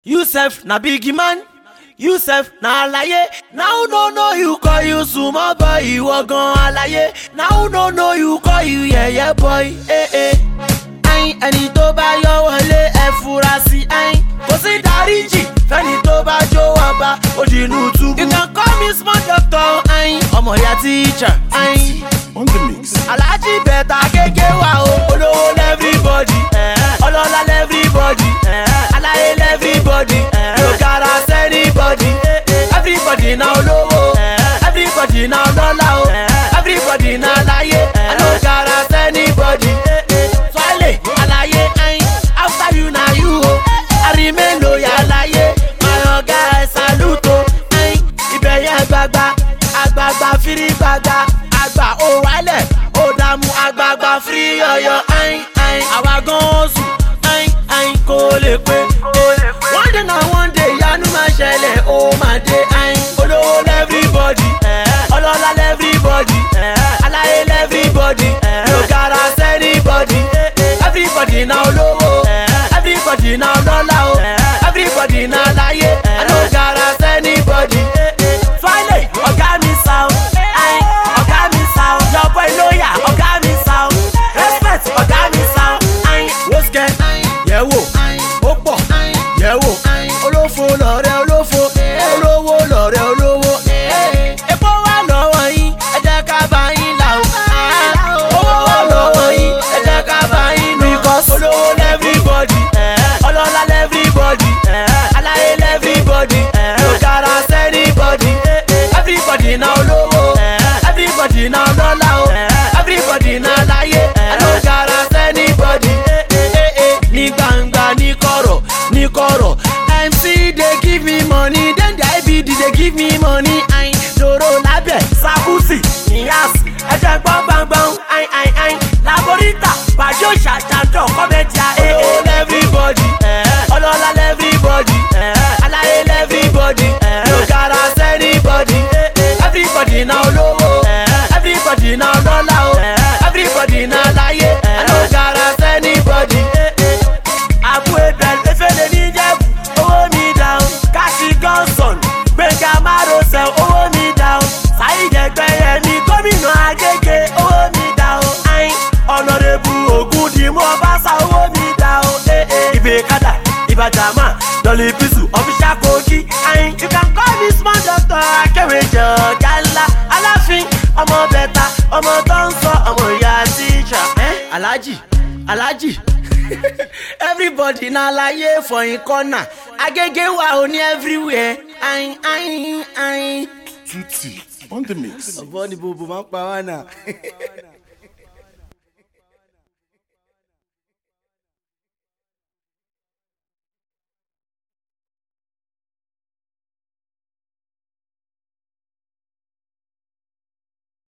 Yusef na big man, Yusef na alaye. Now no you call you small boy, ìwọ gan alaye. Now no you call you yẹ̀yẹ́ boy. Ayin ẹni tó bá yọ wọlé ẹ fura sí ayin. Kò sí dáríjì fẹ́ni tó bá jó ọba ó di inú túbú. You can call me small doctor ayin, ọmọ ìyá teacher ayin. On the mix. Alhaji bẹ̀tà kéké wà o, olówó lẹ́fíríbọ̀dì, ọlọ́lá lẹ́fíríbọ̀dì, aláyé lẹ́fíríbọ̀dì, no gara sẹ́nibọ̀dì. Everybody na olówó, everybody na ọlọ́lá o, everybody na aláyé, no gara sẹ́nibọ̀dì. Swale aláyé ayin, after you na you o, I remain loyal aláyé. My oga ẹ salute o, ayin, ìbẹ̀yẹ gbagba, àgbààgbà firi gbagba. Àgbà ó wálẹ̀ ó dààmú àgbààgbà fírí ọyọ ayin ayin. Àwa gan oṣù ayin ayin kò lè pé. One day na one day ìyanu máa ṣẹlẹ̀ ó máa dé ayin. Olówó lẹ́fíríbọ̀dì, ọlọ́lá lẹ́fíríbọ̀dì, aláyé lẹ́fíríbọ̀dì, no gara sẹ́nibọ̀dì. Everybody na olówó, everybody na ọlọ́lá o, everybody na aláyé, no gara sẹ́nibọ̀dì. Swale ọ̀gá mi sá o. Your boy lawyer, ọ̀gá mi sound. Respect, ọ̀gá mi sound. Woske, yẹ̀wò, ó pọ̀, yẹ̀wò. Olófo lọ̀rẹ́ olófo, olówó lọ̀rẹ́ olówó. Epo wà lọ́wọ́ yín, ẹ jẹ́ ká bá yín là o. Owó wà lọ́wọ́ yín, ẹ jẹ́ ká bá yín nà. Because olówó lẹ́fíríbọ̀dì, ọlọ́lá lẹ́fíríbọ̀dì, aláyé lẹ́fíríbọ̀dì, no gara sẹ́nibọ̀dì. Everybody na olówó, everybody na ọlọ́lá o, everybody na aláyé, no gara sẹ́nibọ̀dì. Ní gbangba ní kọ̀rọ̀, MC dey give me money, then the IBD dey give me money. Dòrò lábẹ́ Sakusi, Niyas, ẹ̀jẹ̀ gbọ́ngbọ̀ngbọ̀n, Laborita, Bajo ṣàṣàjọ kọ́mẹ́tìá. Olówó lẹ́fíríbọ̀dì, ọlọ́lá lẹ́fíríbọ̀dì, aláyé lẹ́fíríbọ̀dì, no gara sẹ́nibọ̀dì. Everybody na olówó, everybody na ọlọ́lá o, everybody na aláyé, no gara sẹ́nibọ̀dì. Àbú ebẹ̀ efele ní Jẹ́bù, owó mi down. Káṣí Gọ́nsọ̀n, Gbẹ̀ngà Márosẹ̀, owó mi down. Saheed Ẹgbẹ́yẹmí, gómìnà Agége, owó mi down. Honorable Ògúndìmú Ọbáṣá, owó mi down. Ìbèkádà, Ìbàjàmá, Dọ̀lì Bísù, Official Kogi. You can call me small doctor, Akéwéjọ Gálá, Aláàfin, ọmọ bẹ̀ta, ọmọ tó ń sọ, ọmọ ìyá teacher. Alhaji. Everybody na láyé for in corner. Agége wà ó ní everywhere. Tutti. On the mix. Ọ̀bọ ni bòbò máa ń pa wá náà.